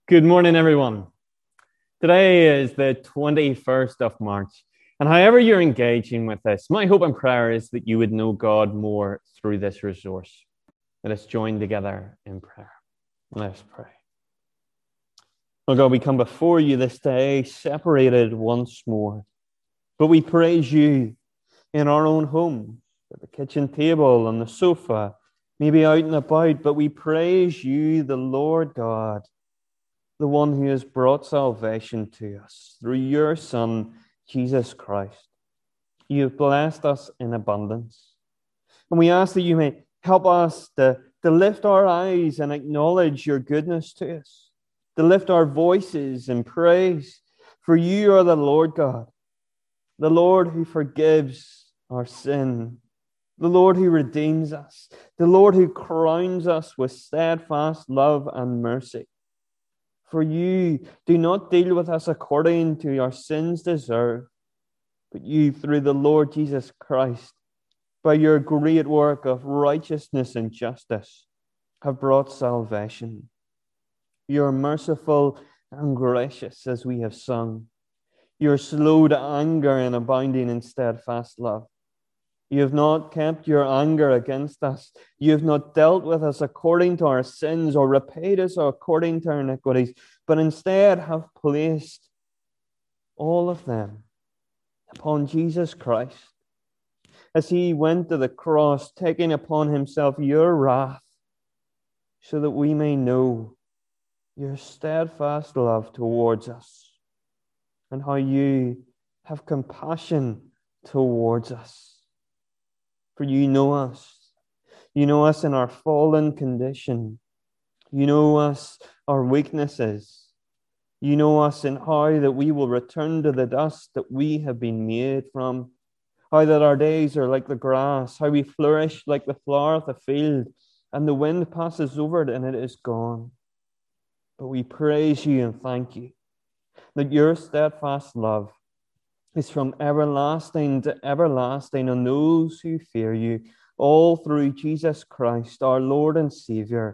Good morning, everyone. Today is the 21st of March, and however you're engaging with this, my hope and prayer is that you would know God more through this resource. Let us join together in prayer. Let us pray. Oh God, we come before you this day, separated once more, but we praise you in our own homes, at the kitchen table, on the sofa, maybe out and about, but we praise you, the Lord God, the one who has brought salvation to us through your Son, Jesus Christ. You have blessed us in abundance. And we ask that you may help us to lift our eyes and acknowledge your goodness to us, to lift our voices in praise. For you are the Lord God, the Lord who forgives our sin, the Lord who redeems us, the Lord who crowns us with steadfast love and mercy. For you do not deal with us according to our sins deserve, but you, through the Lord Jesus Christ, by your great work of righteousness and justice, have brought salvation. You are merciful and gracious, as we have sung. You are slow to anger and abounding in steadfast love. You have not kept your anger against us. You have not dealt with us according to our sins or repaid us according to our iniquities, but instead have placed all of them upon Jesus Christ as he went to the cross, taking upon himself your wrath, so that we may know your steadfast love towards us and how you have compassion towards us. For you know us. You know us in our fallen condition. You know us, our weaknesses. You know us in how that we will return to the dust that we have been made from. How that our days are like the grass. How we flourish like the flower of the field. And the wind passes over it and it is gone. But we praise you and thank you that your steadfast love is from everlasting to everlasting on those who fear you, all through Jesus Christ, our Lord and Savior.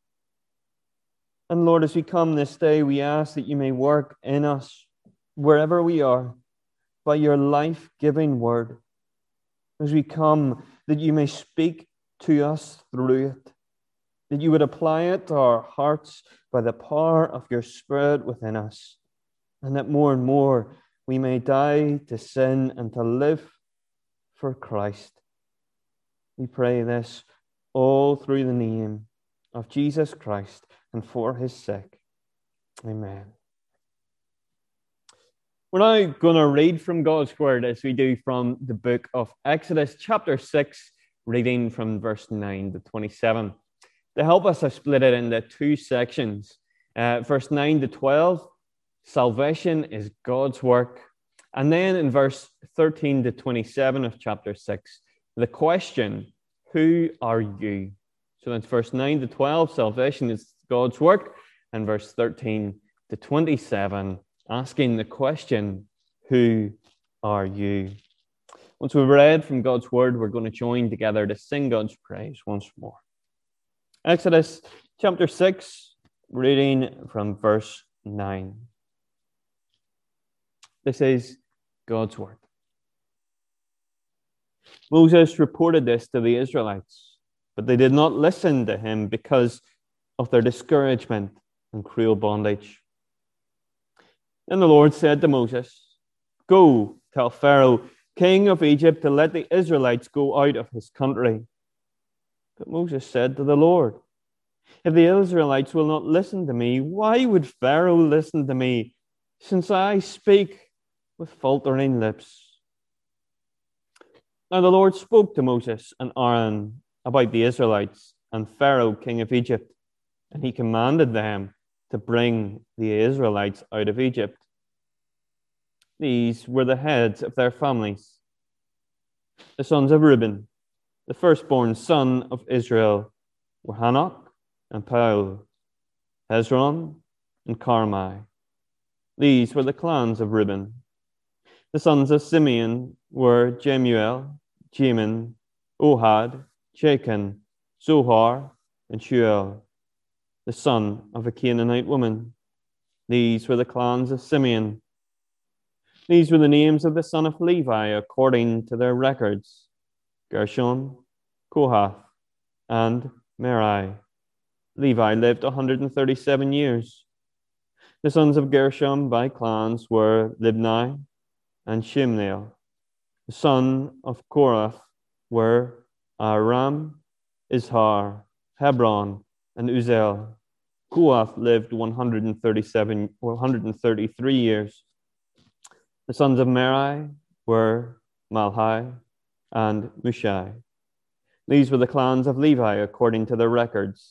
And Lord, as we come this day, we ask that you may work in us, wherever we are, by your life-giving word. As we come, that you may speak to us through it, that you would apply it to our hearts by the power of your Spirit within us, and that more and more we may die to sin and to live for Christ. We pray this all through the name of Jesus Christ and for his sake. Amen. We're now going to read from God's word as we do from the book of Exodus, chapter 6, reading from verse 9 to 27. To help us, I've split it into two sections. Verse 9 to 12, salvation is God's work. And then in verse 13 to 27 of chapter 6, the question, who are you? So that's verse 9 to 12, salvation is God's work. And verse 13 to 27, asking the question, who are you? Once we've read from God's word, we're going to join together to sing God's praise once more. Exodus chapter 6, reading from verse 9. This is God's word. Moses reported this to the Israelites, but they did not listen to him because of their discouragement and cruel bondage. Then the Lord said to Moses, "Go, tell Pharaoh, king of Egypt, to let the Israelites go out of his country." But Moses said to the Lord, "If the Israelites will not listen to me, why would Pharaoh listen to me, since I speak with faltering lips?" Now the Lord spoke to Moses and Aaron about the Israelites and Pharaoh, king of Egypt, and he commanded them to bring the Israelites out of Egypt. These were the heads of their families. The sons of Reuben, the firstborn son of Israel, were Hanok and Paul, Hezron and Carmi. These were the clans of Reuben. The sons of Simeon were Jemuel, Jamin, Ohad, Jachin, Zohar, and Shuel, the son of a Canaanite woman. These were the clans of Simeon. These were the names of the son of Levi according to their records: Gershon, Kohath, and Merari. Levi lived 137 years. The sons of Gershon by clans were Libni and Shimneel. The son of Korath were Aram, Izhar, Hebron, and Uzel. Kohath lived 133 years. The sons of Merari were Malhi and Mushai. These were the clans of Levi according to their records.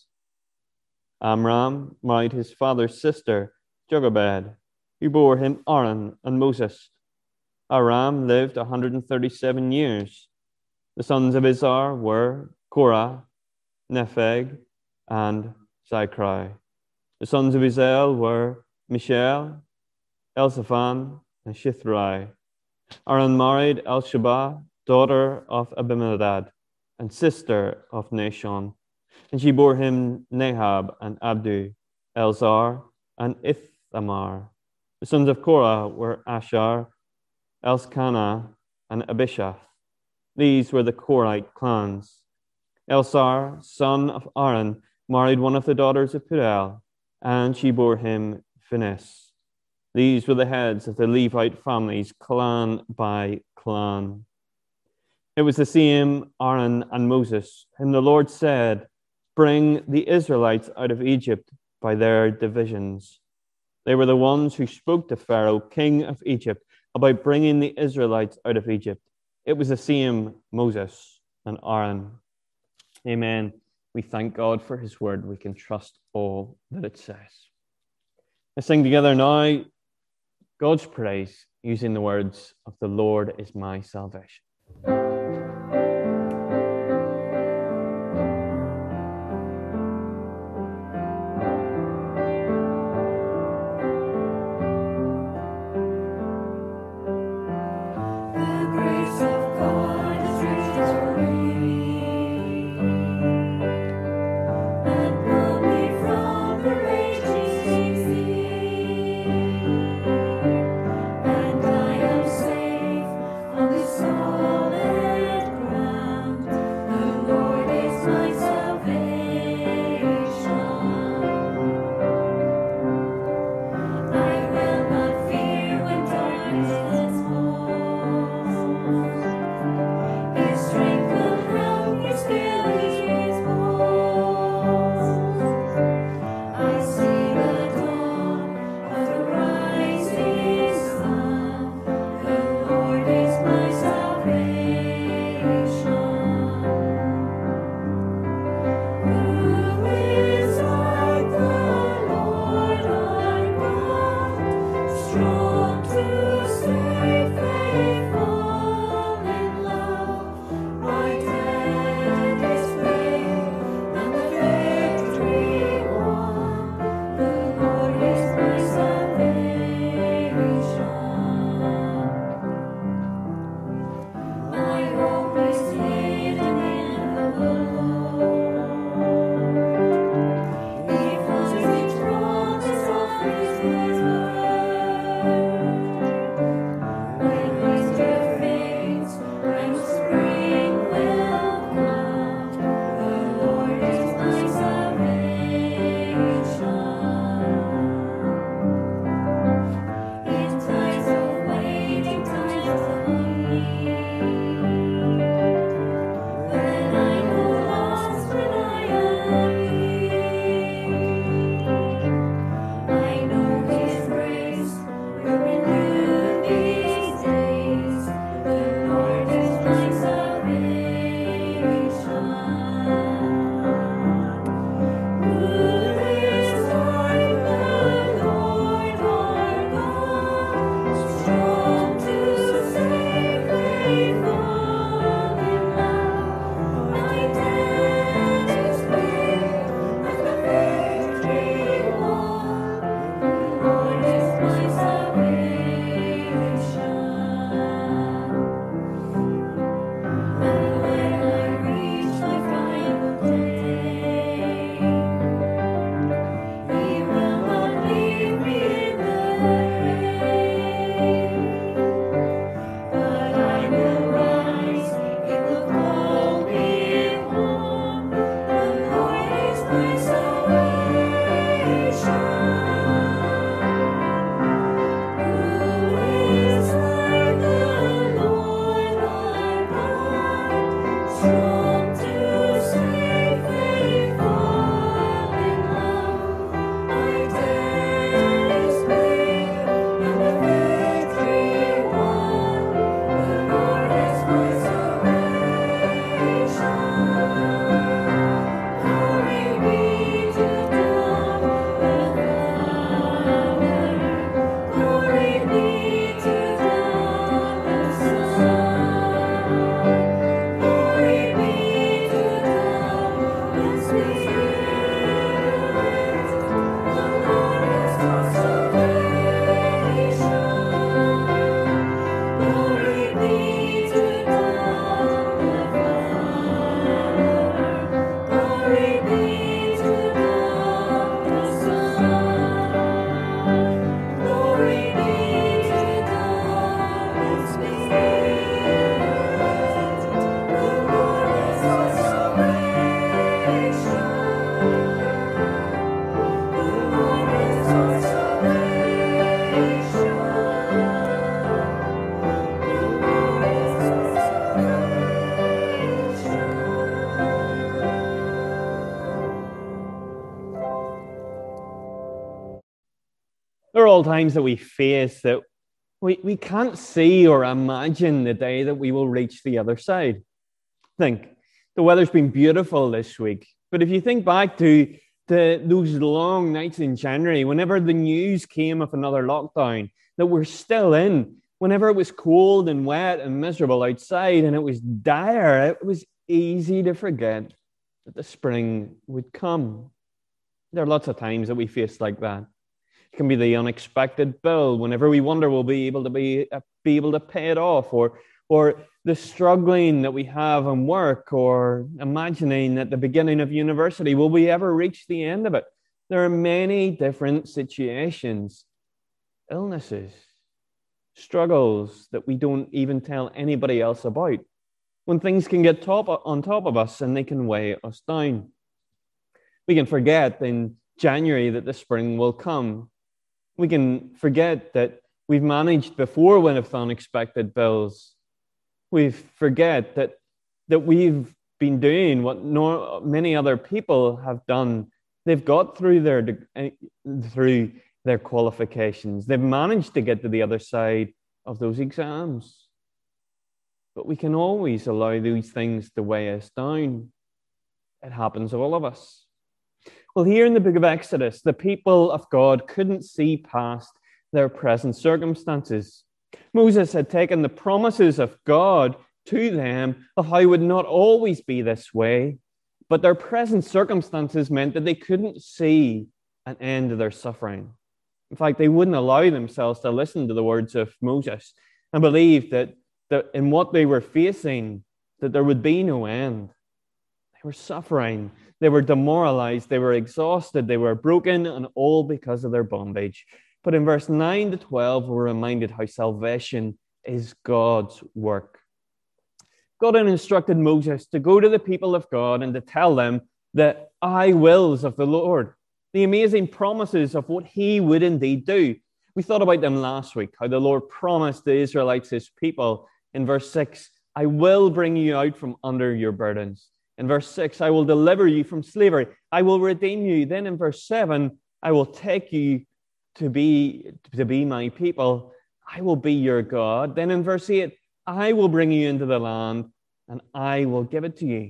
Amram married his father's sister, Jochebed, who bore him Aaron and Moses. Aram lived 137 years. The sons of Izhar were Korah, Nepheg, and Zikri. The sons of Uziel were Mishael, Elzaphan, and Shithrai. Aaron married Elsheba, daughter of Abimadad, and sister of Nashon. And she bore him Nahab and Abdu, Elzar, and Ithamar. The sons of Korah were Ashar, Elkanah, and Abishaph. These were the Korite clans. Elzar, son of Aaron, married one of the daughters of Putiel, and she bore him Phinehas. These were the heads of the Levite families, clan by clan. It was the same Aaron and Moses, whom the Lord said, "Bring the Israelites out of Egypt by their divisions." They were the ones who spoke to Pharaoh, king of Egypt, about bringing the Israelites out of Egypt. It was the same Moses and Aaron. Amen. We thank God for his word. We can trust all that it says. Let's sing together now God's praise using the words of "The Lord is my salvation." And I am safe on this solid are all times that we face that we can't see or imagine the day that we will reach the other side. Think, the weather's been beautiful this week, but if you think back to those long nights in January, whenever the news came of another lockdown that we're still in, whenever it was cold and wet and miserable outside and it was dire, it was easy to forget that the spring would come. There are lots of times that we face like that. It can be the unexpected bill whenever we wonder we'll be able to pay it off, or the struggling that we have in work, or imagining at the beginning of university, will we ever reach the end of it? There are many different situations, illnesses, struggles that we don't even tell anybody else about, when things can get on top of us and they can weigh us down. We can forget in January that the spring will come. We can forget that we've managed before with unexpected bills. We forget that we've been doing what many other people have done. They've got through their qualifications. They've managed to get to the other side of those exams. But we can always allow these things to weigh us down. It happens to all of us. Well, here in the book of Exodus, the people of God couldn't see past their present circumstances. Moses had taken the promises of God to them of how it would not always be this way, but their present circumstances meant that they couldn't see an end to their suffering. In fact, they wouldn't allow themselves to listen to the words of Moses and believe that in what they were facing, that there would be no end. They were suffering. They were demoralized. They were exhausted. They were broken, and all because of their bondage. But in verse 9 to 12, we're reminded how salvation is God's work. God had instructed Moses to go to the people of God and to tell them the I wills of the Lord, the amazing promises of what he would indeed do. We thought about them last week, how the Lord promised the Israelites, his people, in verse 6, I will bring you out from under your burdens. In verse 6, I will deliver you from slavery. I will redeem you. Then in verse 7, I will take you to be my people. I will be your God. Then in verse 8, I will bring you into the land and I will give it to you.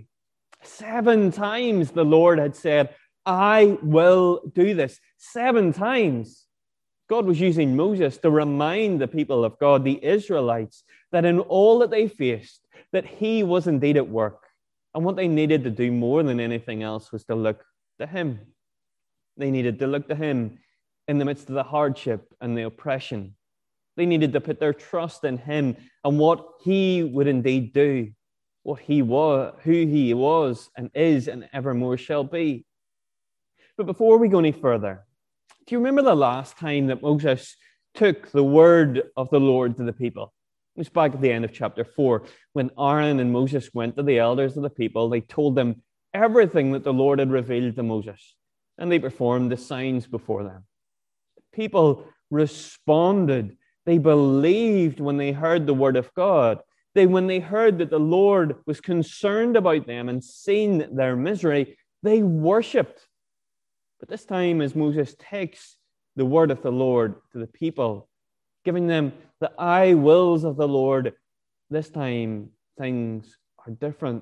7 times the Lord had said, I will do this. 7 times. God was using Moses to remind the people of God, the Israelites, that in all that they faced, that he was indeed at work. And what they needed to do more than anything else was to look to him. They needed to look to him in the midst of the hardship and the oppression. They needed to put their trust in him and what he would indeed do, what he was, who he was and is and evermore shall be. But before we go any further, do you remember the last time that Moses took the word of the Lord to the people? It was back at the end of chapter 4, when Aaron and Moses went to the elders of the people. They told them everything that the Lord had revealed to Moses, and they performed the signs before them. People responded. They believed when they heard the word of God. When they heard that the Lord was concerned about them and seen their misery, they worshipped. But this time, as Moses takes the word of the Lord to the people, giving them the I wills of the Lord, this time things are different.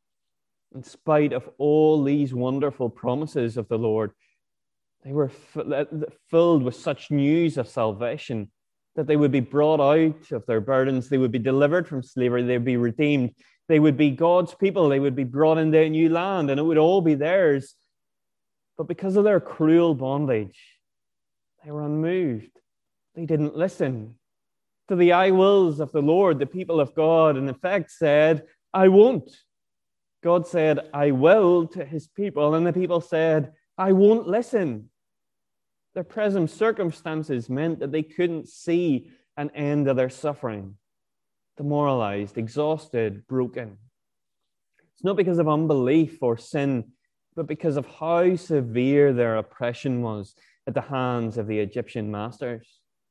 In spite of all these wonderful promises of the Lord, they were filled with such news of salvation, that they would be brought out of their burdens, they would be delivered from slavery, they would be redeemed, they would be God's people, they would be brought into a new land, and it would all be theirs. But because of their cruel bondage, they were unmoved. They didn't listen to the I wills of the Lord. The people of God, in effect, said, I won't. God said, I will to his people, and the people said, I won't listen. Their present circumstances meant that they couldn't see an end to their suffering. Demoralized, exhausted, broken. It's not because of unbelief or sin, but because of how severe their oppression was at the hands of the Egyptian masters.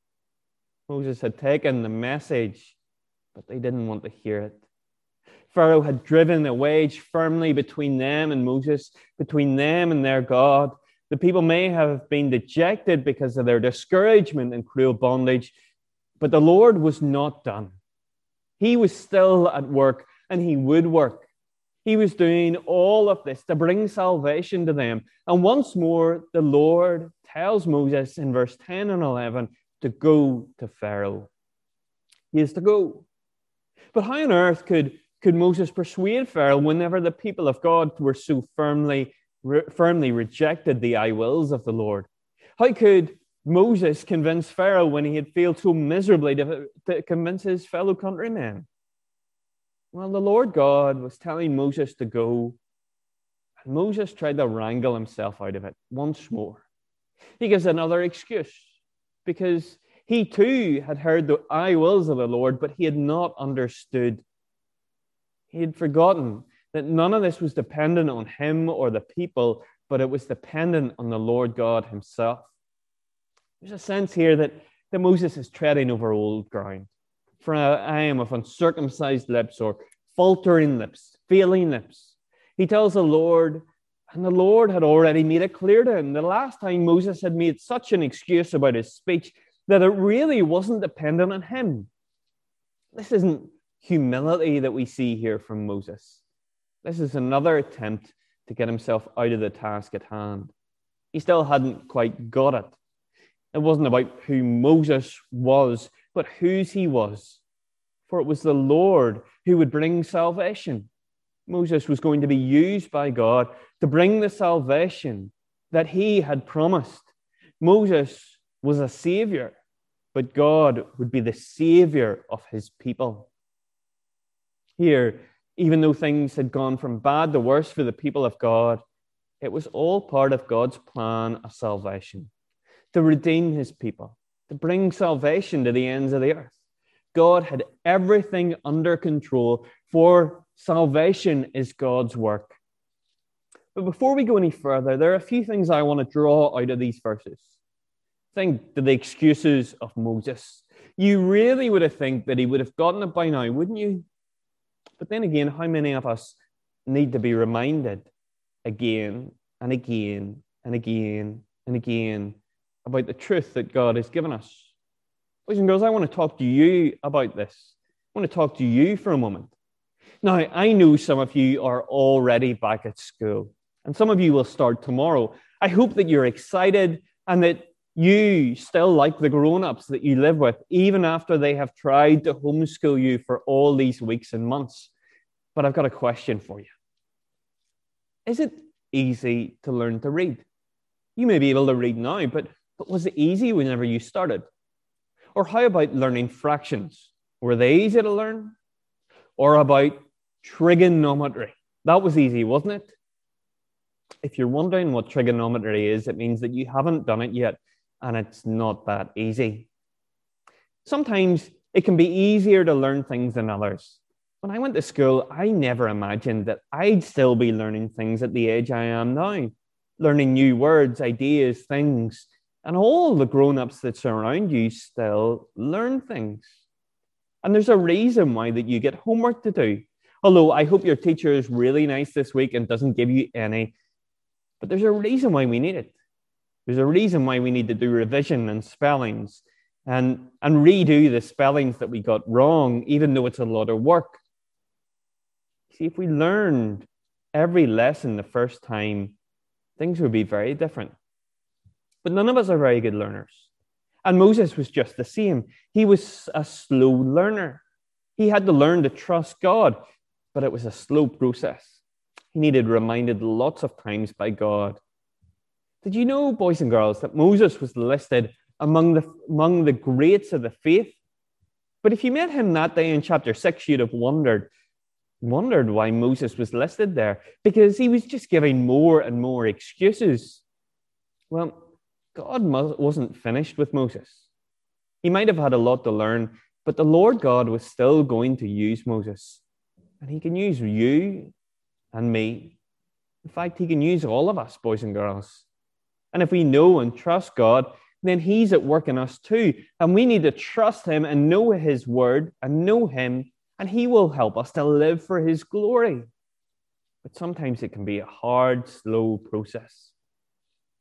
Moses had taken the message, but they didn't want to hear it. Pharaoh had driven a wedge firmly between them and Moses, between them and their God. The people may have been dejected because of their discouragement and cruel bondage, but the Lord was not done. He was still at work, and he would work. He was doing all of this to bring salvation to them. And once more, the Lord tells Moses in verse 10 and 11 to go to Pharaoh. He is to go. But how on earth could Moses persuade Pharaoh whenever the people of God were so firmly rejected the I wills of the Lord? How could Moses convince Pharaoh when he had failed so miserably to convince his fellow countrymen? Well, the Lord God was telling Moses to go, and Moses tried to wrangle himself out of it once more. He gives another excuse, because he too had heard the I wills of the Lord, but he had not understood. He had forgotten that none of this was dependent on him or the people, but it was dependent on the Lord God himself. There's a sense here that Moses is treading over old ground. For I am of uncircumcised lips, or faltering lips, failing lips. He tells the Lord, and the Lord had already made it clear to him the last time Moses had made such an excuse about his speech that it really wasn't dependent on him. This isn't humility that we see here from Moses. This is another attempt to get himself out of the task at hand. He still hadn't quite got it. It wasn't about who Moses was, but whose he was. For it was the Lord who would bring salvation. Moses was going to be used by God to bring the salvation that he had promised. Moses was a savior, but God would be the savior of his people. Here, even though things had gone from bad to worse for the people of God, it was all part of God's plan of salvation, to redeem his people, to bring salvation to the ends of the earth. God had everything under control, for salvation is God's work. But before we go any further, there are a few things I want to draw out of these verses. Think to the excuses of Moses. You really would have think that he would have gotten it by now, wouldn't you? But then again, how many of us need to be reminded again and again and again and again about the truth that God has given us? Boys and girls, I want to talk to you about this. I want to talk to you for a moment. Now, I know some of you are already back at school, and some of you will start tomorrow. I hope that you're excited and that you still like the grown-ups that you live with, even after they have tried to homeschool you for all these weeks and months. But I've got a question for you. Is it easy to learn to read? You may be able to read now, but was it easy whenever you started? Or how about learning fractions? Were they easy to learn? Or about trigonometry? That was easy, wasn't it? If you're wondering what trigonometry is, it means that you haven't done it yet, and it's not that easy. Sometimes it can be easier to learn things than others. When I went to school, I never imagined that I'd still be learning things at the age I am now, learning new words, ideas, things, and all the grown-ups that surround you still learn things. And there's a reason why that you get homework to do. Although I hope your teacher is really nice this week and doesn't give you any, but there's a reason why we need it. There's a reason why we need to do revision and spellings and redo the spellings that we got wrong, even though it's a lot of work. See, if we learned every lesson the first time, things would be very different. But none of us are very good learners. And Moses was just the same. He was a slow learner. He had to learn to trust God, but it was a slow process. He needed reminded lots of times by God. Did you know, boys and girls, that Moses was listed among the greats of the faith? But if you met him that day in chapter 6, you'd have wondered why Moses was listed there, because he was just giving more and more excuses. Well, God wasn't finished with Moses. He might have had a lot to learn, but the Lord God was still going to use Moses. And he can use you and me. In fact, he can use all of us, boys and girls. And if we know and trust God, then he's at work in us too. And we need to trust him and know his word and know him, and he will help us to live for his glory. But sometimes it can be a hard, slow process.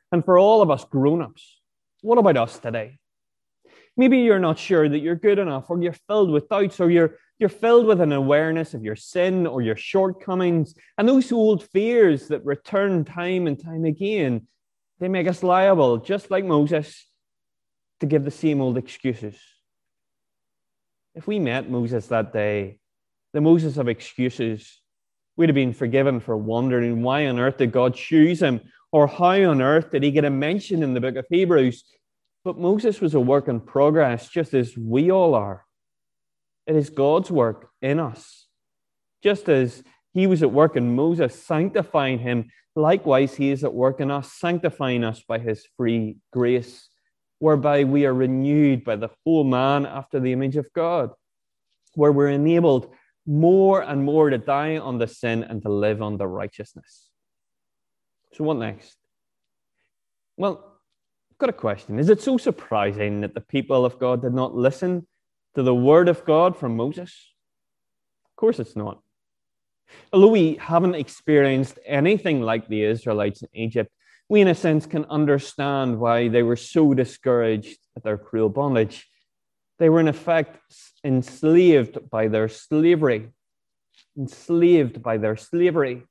And for all of us grown-ups, what about us today? Maybe you're not sure that you're good enough, or you're filled with doubts, or you're filled with an awareness of your sin or your shortcomings. And those old fears that return time and time again, they make us liable, just like Moses, to give the same old excuses. If we met Moses that day, the Moses of excuses, we'd have been forgiven for wondering why on earth did God choose him, or how on earth did he get a mention in the book of Hebrews. But Moses was a work in progress, just as we all are. It is God's work in us. Just as he was at work in Moses, sanctifying him, likewise he is at work in us, sanctifying us by his free grace, whereby we are renewed by the whole man after the image of God, where we're enabled more and more to die on the sin and to live on the righteousness. So what next? Well, I've got a question. Is it so surprising that the people of God did not listen to the word of God from Moses? Of course it's not. Although we haven't experienced anything like the Israelites in Egypt, we in a sense can understand why they were so discouraged at their cruel bondage. They were in effect enslaved by their slavery. Enslaved by their slavery.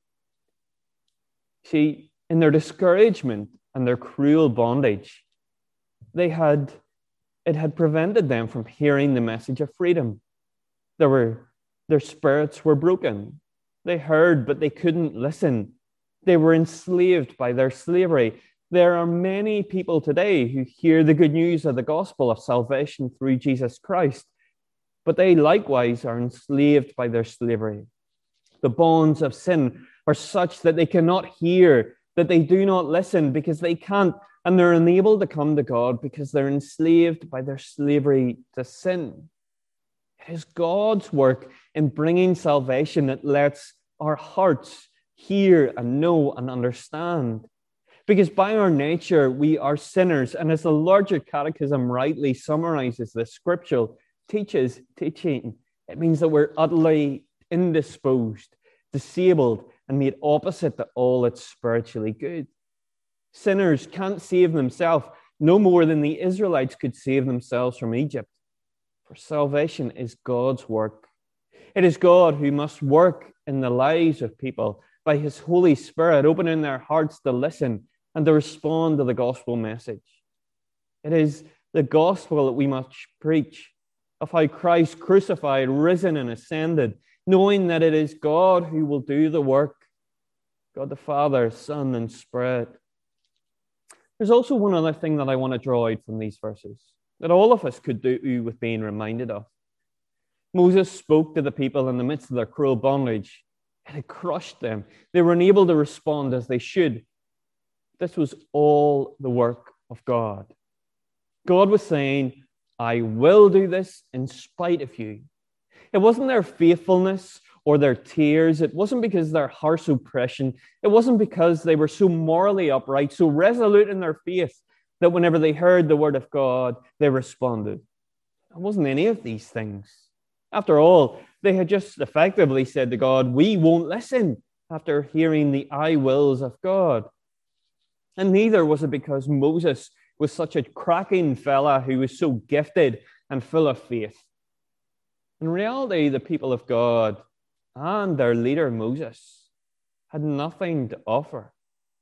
See, in their discouragement and their cruel bondage, it had prevented them from hearing the message of freedom. Their spirits were broken. They heard, but they couldn't listen. They were enslaved by their slavery. There are many people today who hear the good news of the gospel of salvation through Jesus Christ, but they likewise are enslaved by their slavery. The bonds of sin are such that they cannot hear, that they do not listen because they can't, and they're unable to come to God because they're enslaved by their slavery to sin. It is God's work in bringing salvation that lets our hearts hear and know and understand. Because by our nature, we are sinners. And as the larger catechism rightly summarizes the scriptural teaching, it means that we're utterly indisposed, disabled, and made opposite to all that's spiritually good. Sinners can't save themselves no more than the Israelites could save themselves from Egypt. For salvation is God's work. It is God who must work in the lives of people by his Holy Spirit, opening their hearts to listen and to respond to the gospel message. It is the gospel that we must preach of how Christ crucified, risen, and ascended, knowing that it is God who will do the work, God the Father, Son, and Spirit. There's also one other thing that I want to draw out from these verses that all of us could do with being reminded of. Moses spoke to the people in the midst of their cruel bondage. It had crushed them. They were unable to respond as they should. This was all the work of God. God was saying, I will do this in spite of you. It wasn't their faithfulness or their tears. It wasn't because of their harsh oppression. It wasn't because they were so morally upright, so resolute in their faith, that whenever they heard the word of God, they responded. It wasn't any of these things. After all, they had just effectively said to God, we won't listen, after hearing the I wills of God. And neither was it because Moses was such a cracking fella who was so gifted and full of faith. In reality, the people of God and their leader Moses had nothing to offer.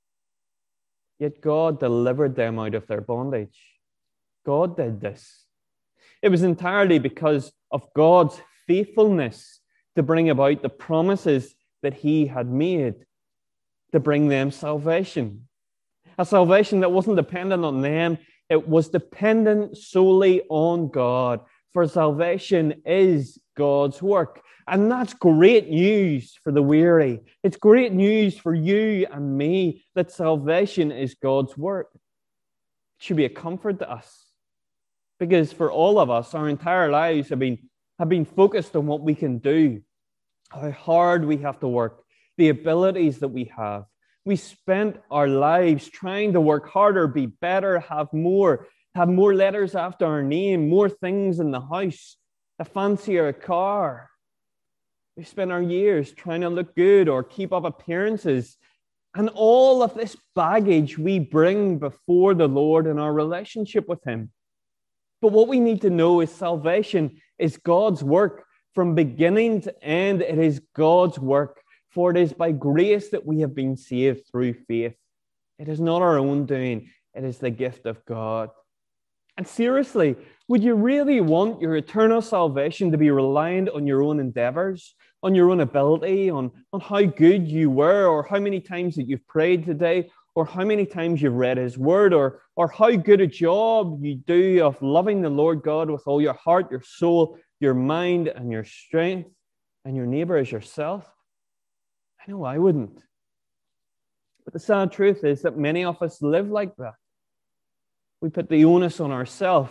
Yet God delivered them out of their bondage. God did this. It was entirely because of God's faithfulness to bring about the promises that he had made to bring them salvation. A salvation that wasn't dependent on them. It was dependent solely on God. For salvation is God's work. And that's great news for the weary. It's great news for you and me that salvation is God's work. It should be a comfort to us. Because for all of us, our entire lives have been focused on what we can do, how hard we have to work, the abilities that we have. We spent our lives trying to work harder, be better, have more letters after our name, more things in the house, a fancier car. We spent our years trying to look good or keep up appearances. And all of this baggage we bring before the Lord in our relationship with him. But what we need to know is salvation is God's work from beginning to end. It is God's work, for it is by grace that we have been saved through faith. It is not our own doing. It is the gift of God. And seriously, would you really want your eternal salvation to be reliant on your own endeavors, on your own ability, on how good you were, or how many times that you've prayed today, or how many times you've read his word, or how good a job you do of loving the Lord God with all your heart, your soul, your mind, and your strength, and your neighbor as yourself? I know I wouldn't. But the sad truth is that many of us live like that. We put the onus on ourselves.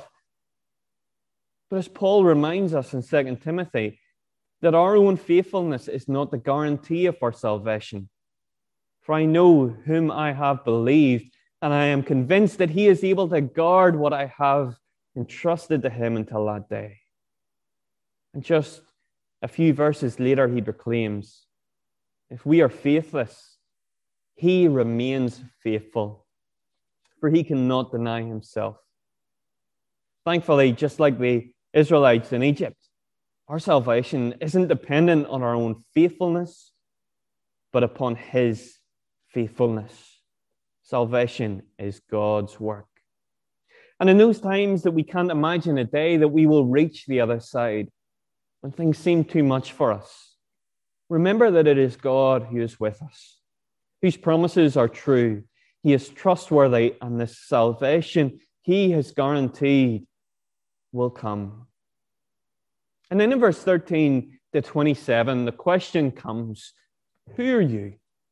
But as Paul reminds us in 2 Timothy, that our own faithfulness is not the guarantee of our salvation. For I know whom I have believed, and I am convinced that he is able to guard what I have entrusted to him until that day. And just a few verses later, he proclaims, if we are faithless, he remains faithful, for he cannot deny himself. Thankfully, just like the Israelites in Egypt, our salvation isn't dependent on our own faithfulness, but upon his faithfulness. Salvation is God's work. And in those times that we can't imagine a day that we will reach the other side, when things seem too much for us, remember that it is God who is with us, whose promises are true. He is trustworthy, and the salvation he has guaranteed will come. And then in verse 13 to 27, the question comes, who are you?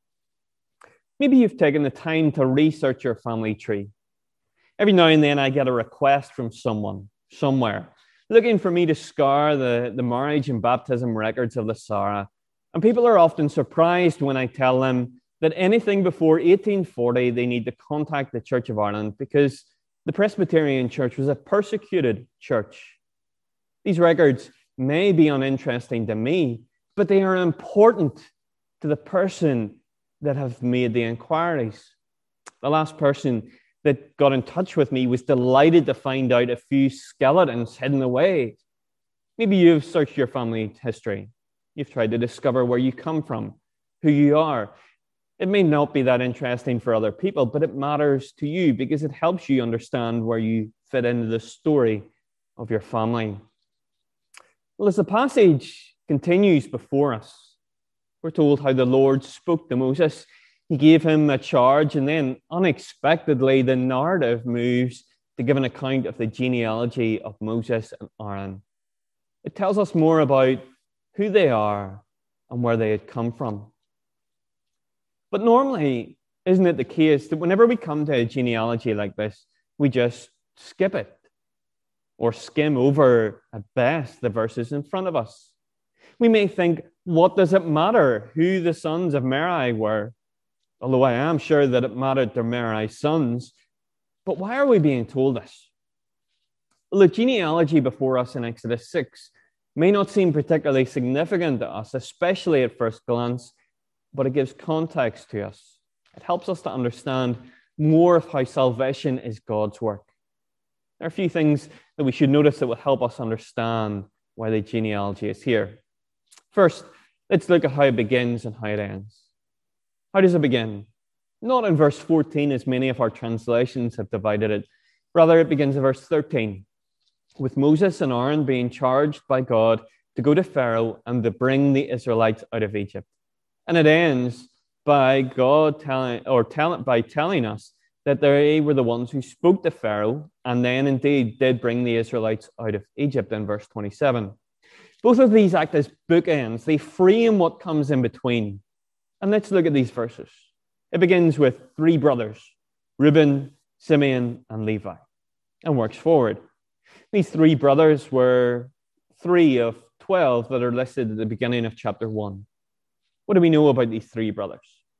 Maybe you've taken the time to research your family tree. Every now and then I get a request from someone, somewhere, looking for me to scour the marriage and baptism records of the Sarah. And people are often surprised when I tell them that anything before 1840, they need to contact the Church of Ireland because the Presbyterian Church was a persecuted church. These records may be uninteresting to me, but they are important to the person that have made the inquiries. The last person that got in touch with me was delighted to find out a few skeletons hidden away. Maybe you've searched your family history. You've tried to discover where you come from, who you are. It may not be that interesting for other people, but it matters to you because it helps you understand where you fit into the story of your family. Well, as the passage continues before us, we're told how the Lord spoke to Moses. He gave him a charge, and then unexpectedly, the narrative moves to give an account of the genealogy of Moses and Aaron. It tells us more about who they are and where they had come from. But normally, isn't it the case that whenever we come to a genealogy like this, we just skip it or skim over, at best, the verses in front of us? We may think, what does it matter who the sons of Merari were? Although I am sure that it mattered to Merari's sons. But why are we being told this? Well, the genealogy before us in Exodus 6 may not seem particularly significant to us, especially at first glance, but it gives context to us. It helps us to understand more of how salvation is God's work. There are a few things that we should notice that will help us understand why the genealogy is here. First, let's look at how it begins and how it ends. How does it begin? Not in verse 14, as many of our translations have divided it. Rather, it begins in verse 13, with Moses and Aaron being charged by God to go to Pharaoh and to bring the Israelites out of Egypt. And it ends by God telling us that they were the ones who spoke to Pharaoh and then indeed did bring the Israelites out of Egypt in verse 27. Both of these act as bookends. They frame what comes in between. And let's look at these verses. It begins with three brothers, Reuben, Simeon, and Levi, and works forward. These three brothers were 3 of 12 that are listed at the beginning of chapter 1. What do we know about these three brothers?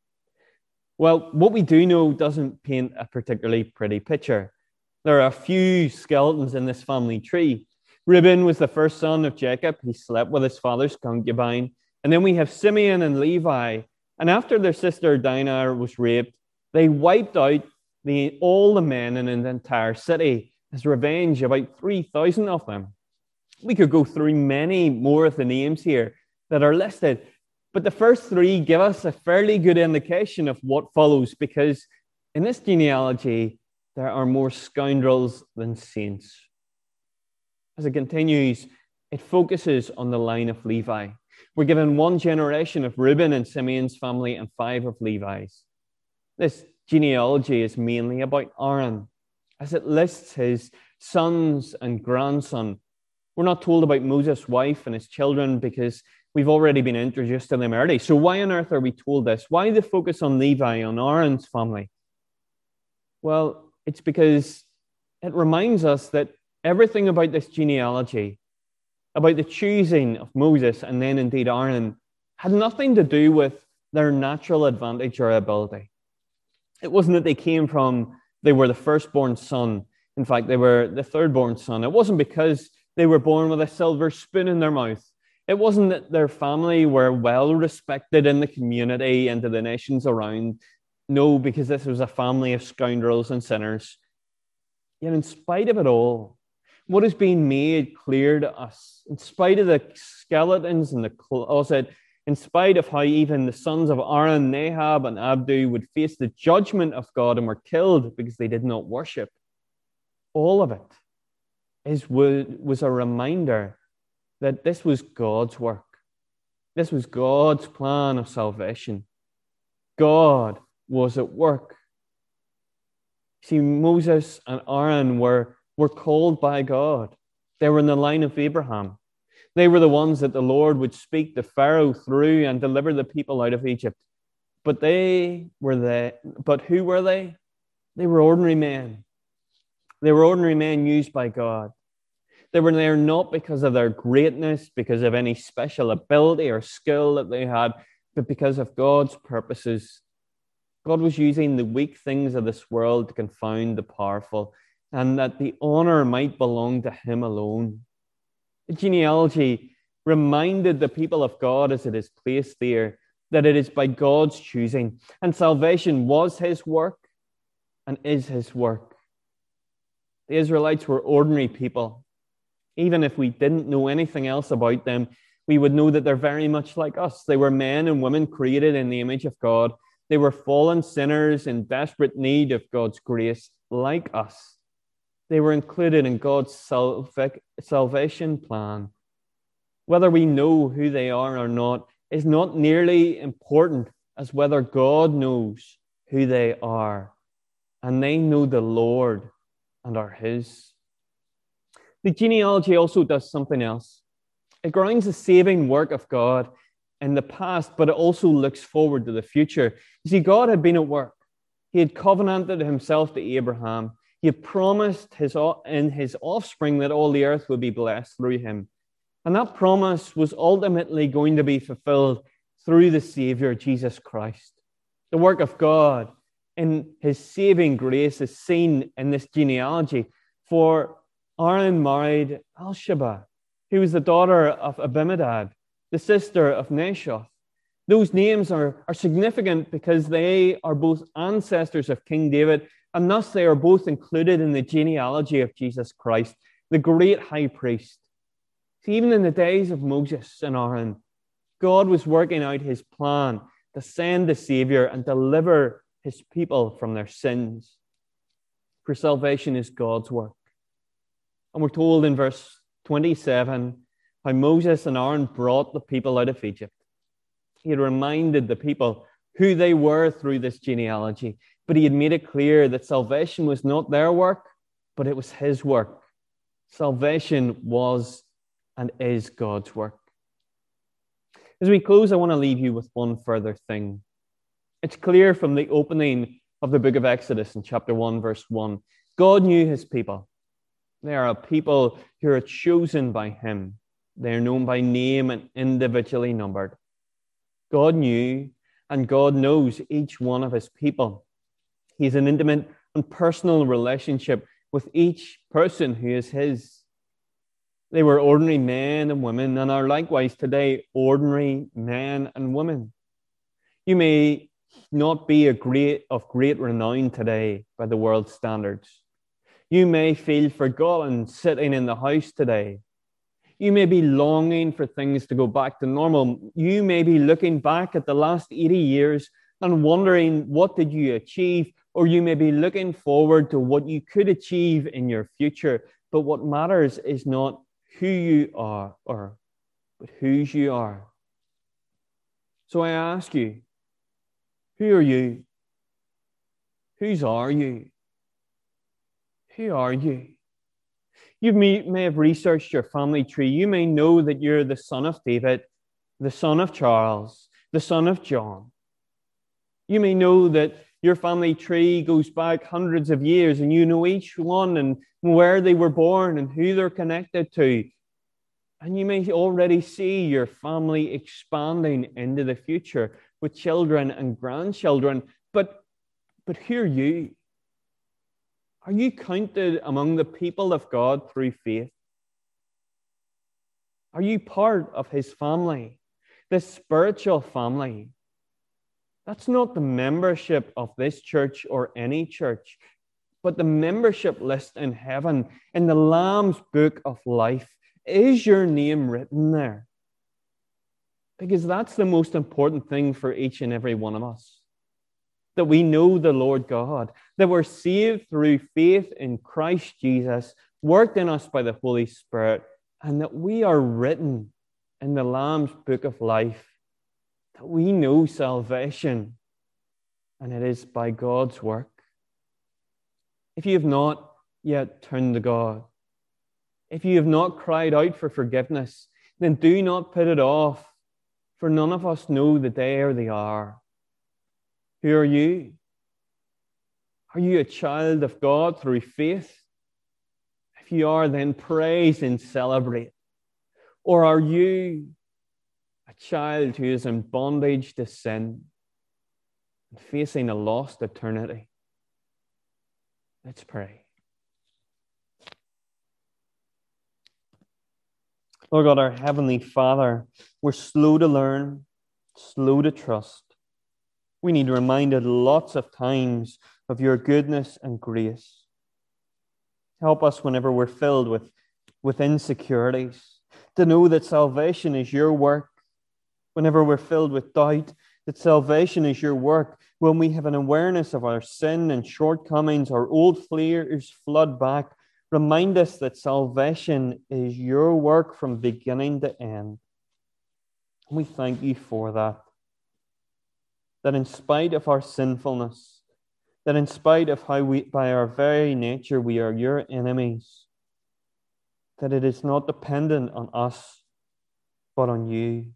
Well, what we do know doesn't paint a particularly pretty picture. There are a few skeletons in this family tree. Reuben was the first son of Jacob. He slept with his father's concubine. And then we have Simeon and Levi, And after their sister Dinah was raped, they wiped out all the men in the entire city as revenge, about 3,000 of them. We could go through many more of the names here that are listed, but the first three give us a fairly good indication of what follows, because in this genealogy, there are more scoundrels than saints. As it continues, it focuses on the line of Levi. We're given one generation of Reuben and Simeon's family and 5 of Levi's. This genealogy is mainly about Aaron, as it lists his sons and grandson. We're not told about Moses' wife and his children because we've already been introduced to them early. So why on earth are we told this? Why the focus on Levi, on Aaron's family? Well, it's because it reminds us that everything about this genealogy, about the choosing of Moses and then indeed Aaron, had nothing to do with their natural advantage or ability. It wasn't that they were the firstborn son. In fact, they were the thirdborn son. It wasn't because they were born with a silver spoon in their mouth. It wasn't that their family were well respected in the community and to the nations around. No, because this was a family of scoundrels and sinners. Yet in spite of it all, what is being made clear to us, in spite of the skeletons in the closet, in spite of how even the sons of Aaron, Nahab, and Abdu would face the judgment of God and were killed because they did not worship, all of it was a reminder that this was God's work. This was God's plan of salvation. God was at work. See, Moses and Aaron were called by God. They were in the line of Abraham. They were the ones that the Lord would speak to Pharaoh through and deliver the people out of Egypt. But who were they? They were ordinary men. They were ordinary men used by God. They were there not because of their greatness, because of any special ability or skill that they had, but because of God's purposes. God was using the weak things of this world to confound the powerful, and that the honor might belong to him alone. The genealogy reminded the people of God, as it is placed there, that it is by God's choosing, and salvation was his work and is his work. The Israelites were ordinary people. Even if we didn't know anything else about them, we would know that they're very much like us. They were men and women created in the image of God. They were fallen sinners in desperate need of God's grace, like us. They were included in God's salvation plan. Whether we know who they are or not is not nearly important as whether God knows who they are, and they know the Lord and are his. The genealogy also does something else. It grounds the saving work of God in the past, but it also looks forward to the future. You see, God had been at work. He had covenanted himself to Abraham. He had promised in his offspring that all the earth would be blessed through him. And that promise was ultimately going to be fulfilled through the Savior, Jesus Christ. The work of God in his saving grace is seen in this genealogy. For Aaron married Elisheba, who was the daughter of Abinadab, the sister of Nashoth. Those names are significant because they are both ancestors of King David, and thus they are both included in the genealogy of Jesus Christ, the great high priest. See, even in the days of Moses and Aaron, God was working out his plan to send the Savior and deliver his people from their sins. For salvation is God's work. And we're told in verse 27 how Moses and Aaron brought the people out of Egypt. He had reminded the people who they were through this genealogy, but he had made it clear that salvation was not their work, but it was his work. Salvation was and is God's work. As we close, I want to leave you with one further thing. It's clear from the opening of the book of Exodus in chapter 1, verse 1. God knew his people. They are a people who are chosen by him. They are known by name and individually numbered. God knew and God knows each one of his people. He has an intimate and personal relationship with each person who is his. They were ordinary men and women and are likewise today ordinary men and women. You may not be of great renown today by the world's standards. You may feel forgotten sitting in the house today. You may be longing for things to go back to normal. You may be looking back at the last 80 years and wondering, what did you achieve? Or you may be looking forward to what you could achieve in your future. But what matters is not who you are, but whose you are. So I ask you, who are you? Whose are you? Who are you? You may have researched your family tree. You may know that you're the son of David, the son of Charles, the son of John. You may know that your family tree goes back hundreds of years, and you know each one and where they were born and who they're connected to. And you may already see your family expanding into the future with children and grandchildren. But who are you? Are you counted among the people of God through faith? Are you part of his family, the spiritual family? That's not the membership of this church or any church, but the membership list in heaven, in the Lamb's Book of Life. Is your name written there? Because that's the most important thing for each and every one of us. That we know the Lord God, that we're saved through faith in Christ Jesus, worked in us by the Holy Spirit, and that we are written in the Lamb's Book of Life, that we know salvation, and it is by God's work. If you have not yet turned to God, if you have not cried out for forgiveness, then do not put it off, for none of us know the day or the hour. Who are you? Are you a child of God through faith? If you are, then praise and celebrate. Or are you a child who is in bondage to sin and facing a lost eternity? Let's pray. Lord God, our Heavenly Father, we're slow to learn, slow to trust. We need reminded lots of times of your goodness and grace. Help us whenever we're filled with insecurities, to know that salvation is your work. Whenever we're filled with doubt, that salvation is your work. When we have an awareness of our sin and shortcomings, our old fears flood back. Remind us that salvation is your work from beginning to end. And we thank you for that. That in spite of our sinfulness, that in spite of how we, by our very nature, we are your enemies, that it is not dependent on us, but on you.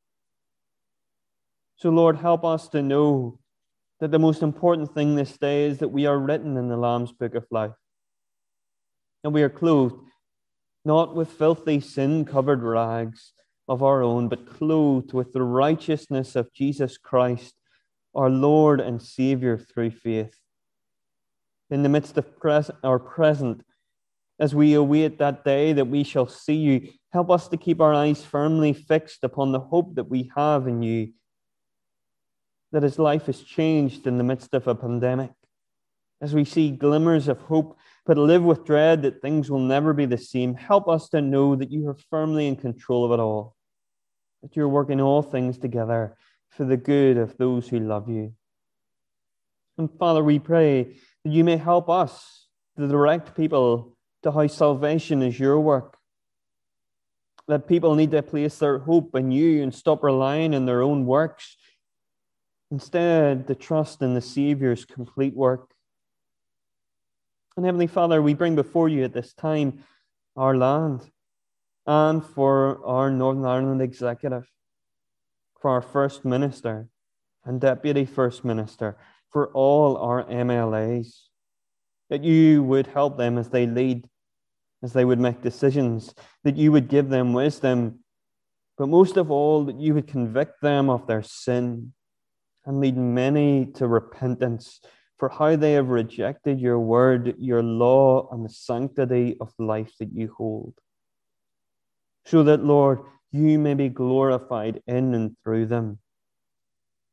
So, Lord, help us to know that the most important thing this day is that we are written in the Lamb's Book of Life. And we are clothed, not with filthy sin-covered rags of our own, but clothed with the righteousness of Jesus Christ, our Lord and Savior, through faith. In the midst of our present, as we await that day that we shall see you, help us to keep our eyes firmly fixed upon the hope that we have in you, that as life is changed in the midst of a pandemic, as we see glimmers of hope, but live with dread that things will never be the same, help us to know that you are firmly in control of it all, that you're working all things together for the good of those who love you. And Father, we pray that you may help us to direct people to how salvation is your work, that people need to place their hope in you and stop relying on their own works, instead to trust in the Savior's complete work. And Heavenly Father, we bring before you at this time our land, and for our Northern Ireland Executive, for our First Minister and Deputy First Minister, for all our MLAs, that you would help them as they lead, as they would make decisions, that you would give them wisdom, but most of all, that you would convict them of their sin and lead many to repentance for how they have rejected your word, your law, and the sanctity of life that you hold. So that, Lord, you may be glorified in and through them.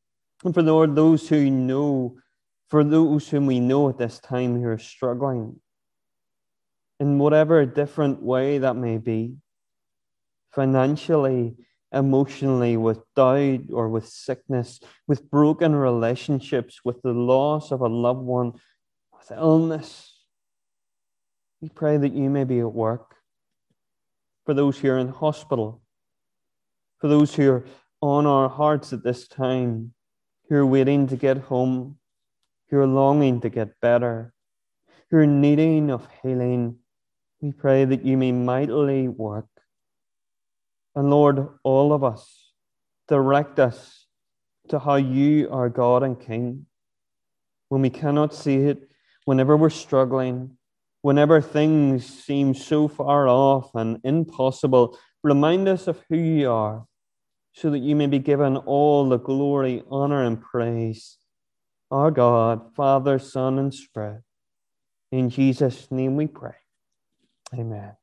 And for Lord, those who know, for those whom we know at this time who are struggling in whatever different way that may be, financially, emotionally, with doubt or with sickness, with broken relationships, with the loss of a loved one, with illness, we pray that you may be at work. For those who are in hospital, for those who are on our hearts at this time, who are waiting to get home, who are longing to get better, who are needing of healing, we pray that you may mightily work. And Lord, all of us, direct us to how you are God and King. When we cannot see it, whenever we're struggling, whenever things seem so far off and impossible, remind us of who you are, so that you may be given all the glory, honor, and praise. Our God, Father, Son, and Spirit. In Jesus' name we pray. Amen.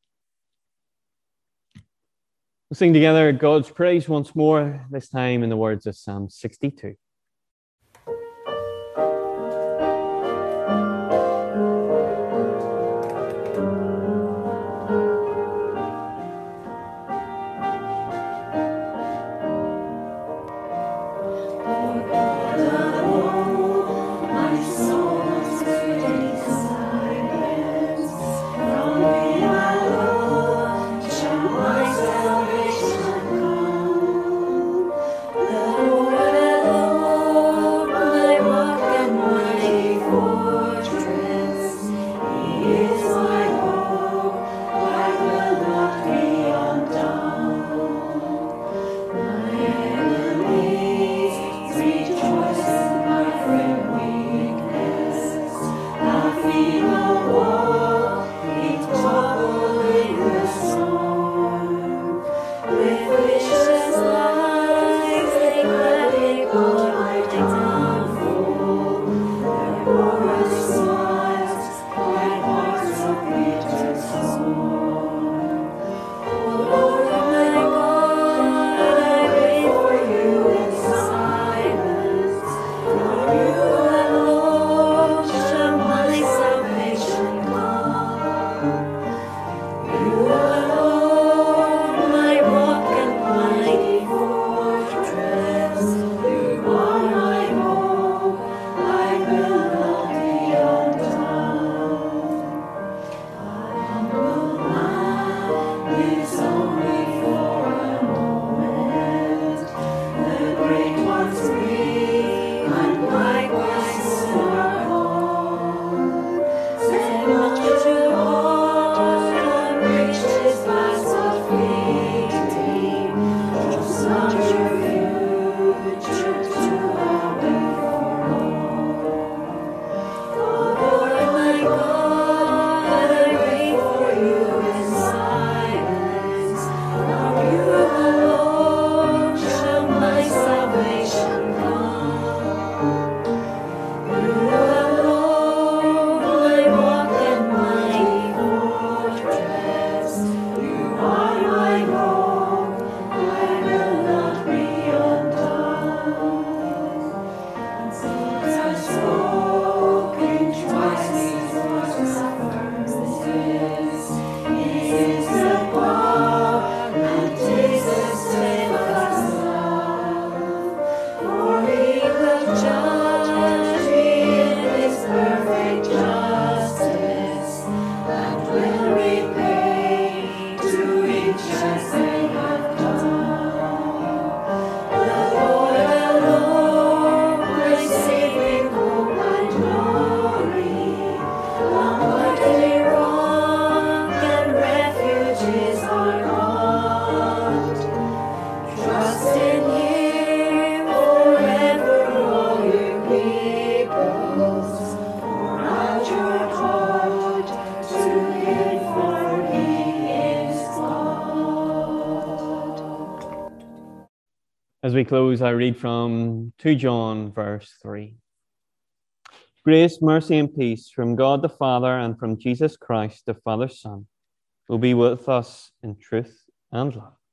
We'll sing together God's praise once more, this time in the words of Psalm 62. As we close, I read from 2 John, verse 3. Grace, mercy, and peace from God the Father and from Jesus Christ, the Father's Son, will be with us in truth and love.